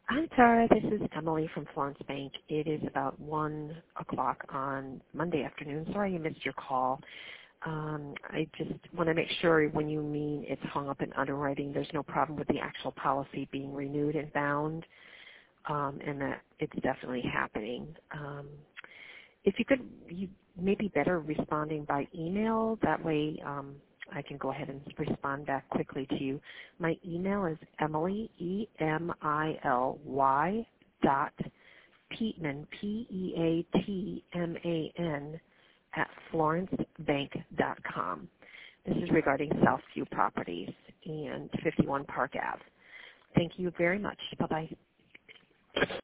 Hi, Tara. This is Emily from Florence Bank. It is about 1 o'clock on Monday afternoon. Sorry you missed your call. I just want to make sure when you mean it's hung up in underwriting, there's no problem with the actual policy being renewed and bound, and that it's definitely happening. If you could, you may be better responding by email. That way I can go ahead and respond back quickly to you. My email is Emily, EMILY, Peatman, PEATMAN, at florencebank.com. This is regarding Southview Properties and 51 Park Ave. Thank you very much. Bye-bye.